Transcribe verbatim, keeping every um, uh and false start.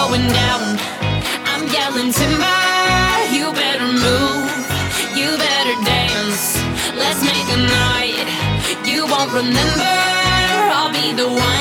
going down. I'm yelling timber, you better move, you better dance. Let's make a night you won't remember. I'll be the one